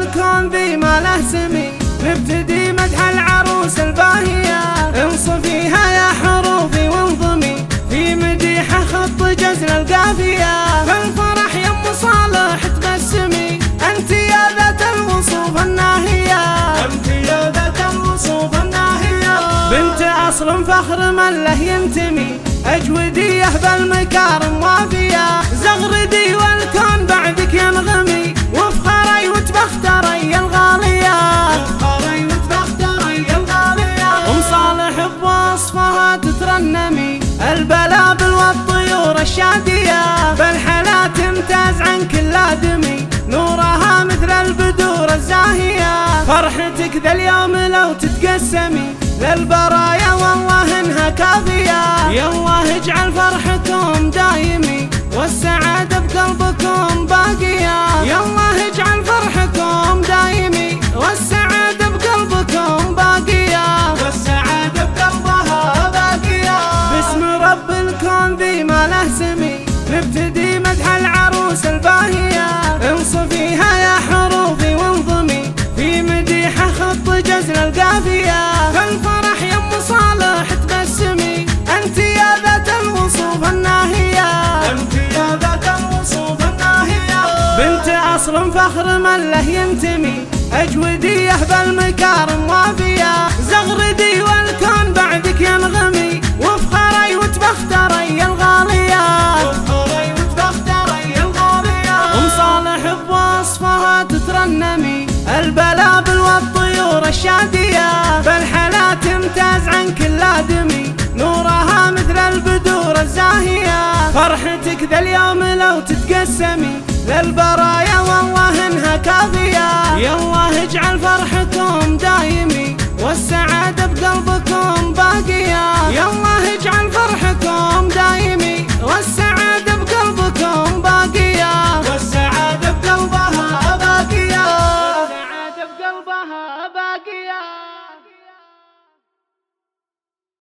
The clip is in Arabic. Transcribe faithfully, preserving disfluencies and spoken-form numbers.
الكون ذي ما له سمي، نبتدي مدح العروس الباهية، انصفيها يا حروفي وانظمي، في مديحة خط جزل القافية، فالفرح يا ام صالح تبسمي، انت يا ذات الوصوف الناهية، انت يا ذات الوصوف الناهية، بنت اصل فخر من له ينتمي، اجوديه بالمكارم وافية، زغردي والكون بعدك ينغمي، وفخري وتبختري الغالية، وفخري وتبختري الغالية، ام صالح بوصفها تترنمي، البلابل والطيور الشادية، بالحلا تمتاز عن كل آدمي، نورها مثل البدور الزاهية، فرحتك ذا اليوم لو تتقسمي، للبرايا والله انها كافية، يا الله اجعل فرحكم دايمي، والسعادة بقلبكم باقية، يا الله اجعل فرحكم دايمي، والسعادة بقلبكم باقية، والسعادة بقلبها باقية، باسم رب الكون ذي ما له سمي، نبتدي مدح العروس الباهية، انصفيها يا حروفي وانظمي، في مديحة خط جزل القافية، فالفرح يا ام صالح تبسمي، انت يا ذات الوصوف الناهية، انت يا ذات الوصوف الناهية، بنت اصل فخر من له ينتمي، اجوديه بالمكارم وافية، زغردي والكون بعدك ينغمي، وفخري وتبختري الغالية، وفخري وتبختري الغالية، ام صالح بوصفها تترنمي، البلابل والطيور الشادية، بالحلا تمتاز عن كل آدمي، نورها مثل البدور الزاهية، فرحتك ذا اليوم لو تتقسمي، للبرايا